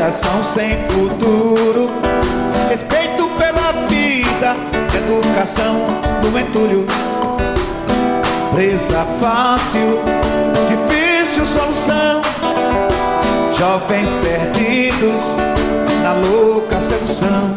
geração sem futuro. Respeito pela vida, educação do entulho. Presa fácil, difícil solução. Jovens perdidos na louca sedução.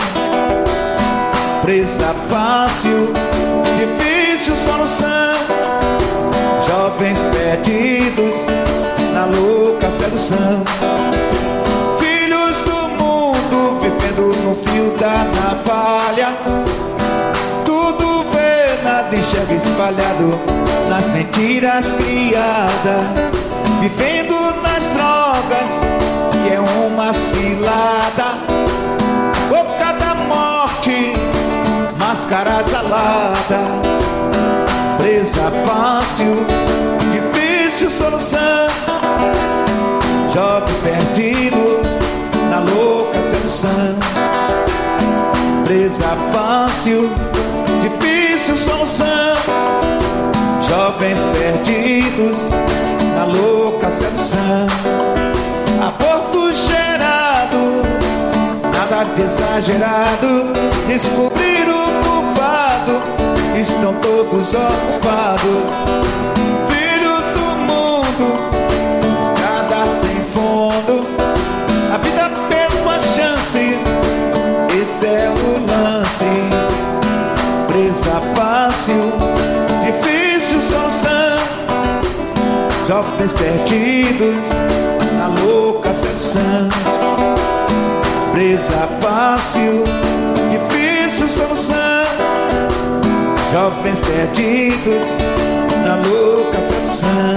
Presa fácil, difícil solução. Jovens perdidos na louca sedução. Filhos do mundo vivendo no fio da navalha. Tudo vê, nada enxerga, espalhado nas mentiras criadas. Vivendo nas drogas, que é uma cilada. Boca da morte, máscara exalada. Presa fácil, difícil solução. Jovens perdidos na louca sedução. Presa fácil, difícil solução. Jovens perdidos na louca sedução. Abortos gerados, nada de exagerado. Descobrir o culpado, estão todos ocupados. Filho do mundo, estrada sem fundo. A vida perde uma chance, esse é o lance. Presa fácil, difícil solução. Jovens perdidos na louca sedução. Presa fácil, difícil solução. Jovens perdidos na louca sedução.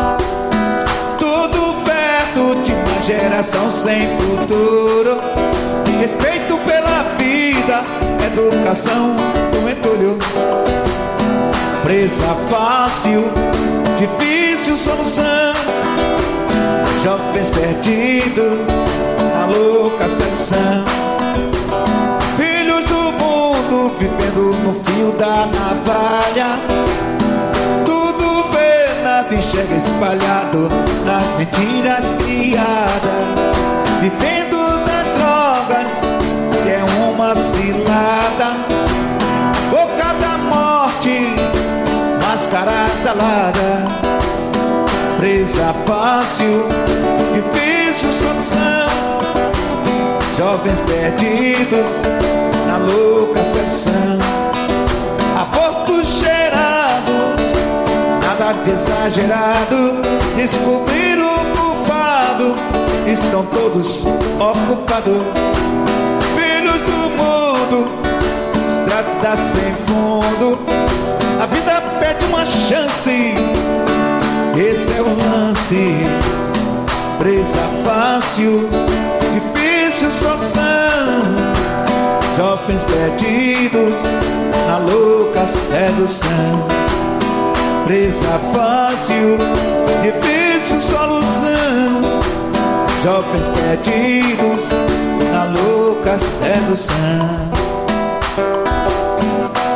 Tudo perto de uma geração sem futuro. Respeito pela vida, educação do entulho. Presa fácil, difícil solução. Jovens perdidos na louca sedução. Filhos do mundo vivendo no fio da navalha. Tudo vê, nada enxerga, espalhado nas mentiras criadas. Vivendo nas drogas, que é uma cilada. Boca da morte, máscara exalada. Presa fácil, difícil solução. Jovens perdidos na louca sedução. Abortos gerados, nada de exagerado. Descobrir o culpado, estão todos ocupados. Filhos do mundo, estrada sem fundo. A vida pede uma chance, esse é o lance. Presa fácil, difícil solução. Jovens perdidos na louca sedução. Presa fácil, difícil solução. Jovens perdidos na louca sedução.